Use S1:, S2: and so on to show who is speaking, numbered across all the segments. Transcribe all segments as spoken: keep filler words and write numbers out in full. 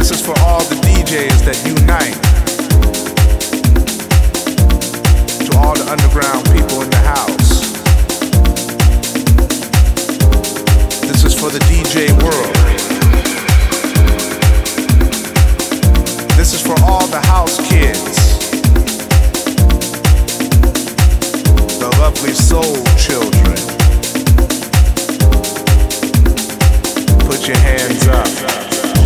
S1: This is for all the D Js that unite. To all the underground people in the house. This is for the D J world. This is for all the house kids. The lovely soul children. Put your hands up.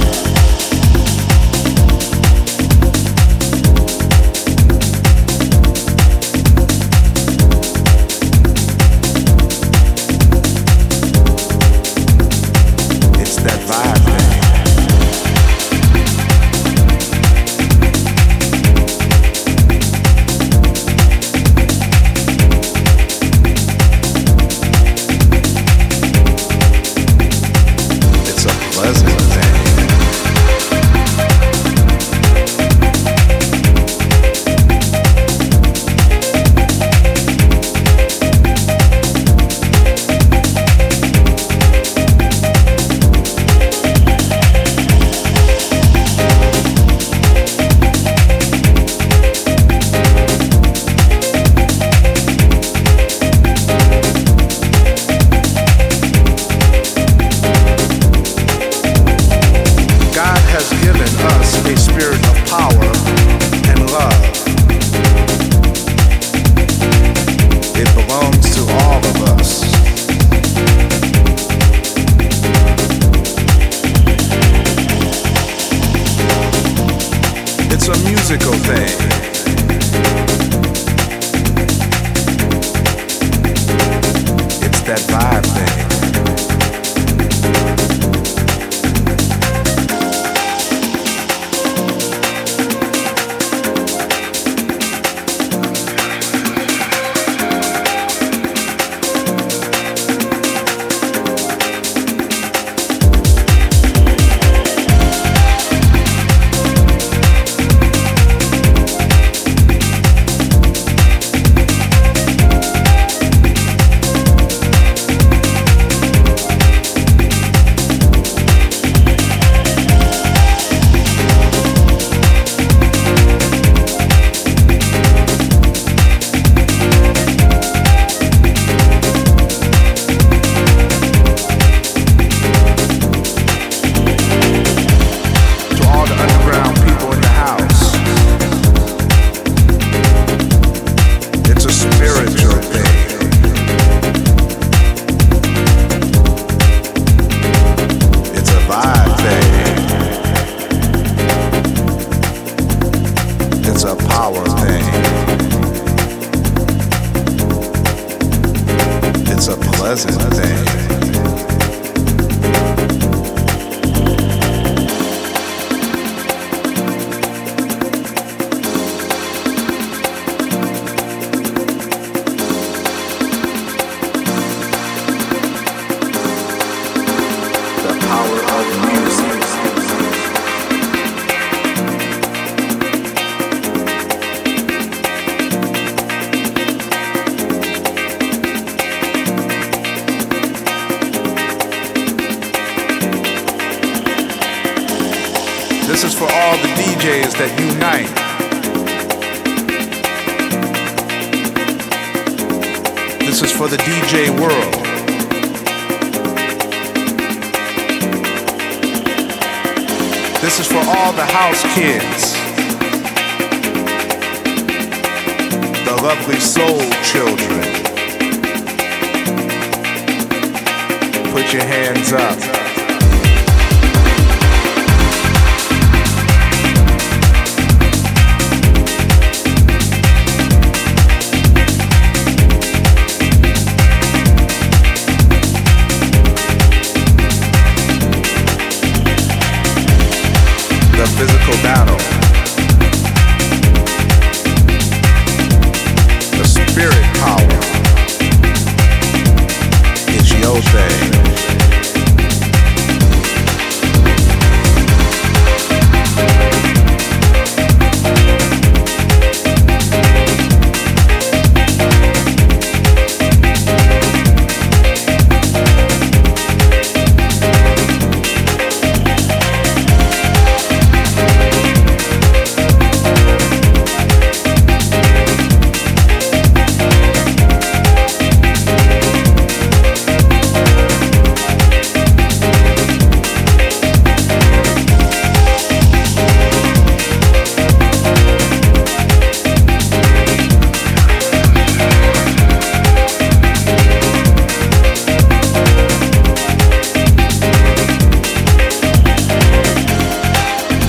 S1: This is for all the D Js that unite. This is for the D J world. This is for all the house kids. The lovely soul children. Put your hands up. Physical battle. The spirit power. It's your thing.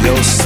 S1: those